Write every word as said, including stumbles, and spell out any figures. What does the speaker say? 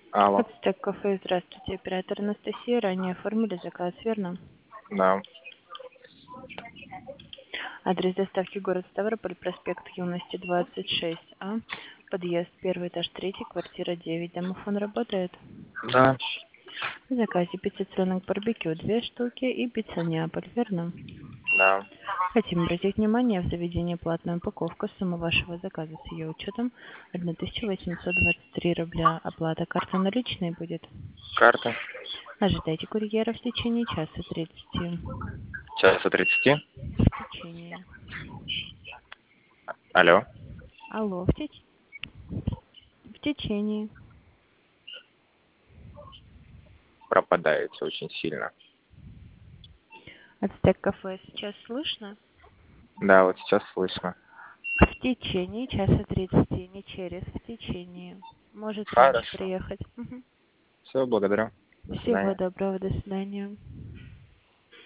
Алло. Ацтек кафе, здравствуйте, оператор Анастасия. Ранее оформили заказ, верно? Да. Адрес доставки город Ставрополь, проспект Юности, двадцать шесть А, подъезд, первый этаж, третий, квартира девять. Домофон работает? Да. В заказе пицца цыпленок барбекю, две штуки и пицца Неаполь, верно? Да. Хотим обратить внимание, в заведении платная упаковка, сумма вашего заказа с ее учетом тысяча восемьсот двадцать три рубля. Оплата карта наличной будет. Карта. Ожидайте курьера в течение часа тридцати. Часа тридцати. В течение. Алло. Алло, в, теч... в течение. Пропадаете очень сильно. Ацтек кафе сейчас слышно? Да, вот сейчас слышно. В течение часа тридцати, не через, в течение. Может раньше Хорошо. приехать. Мгм. Все, благодарю. До Всего свидания. доброго, до свидания.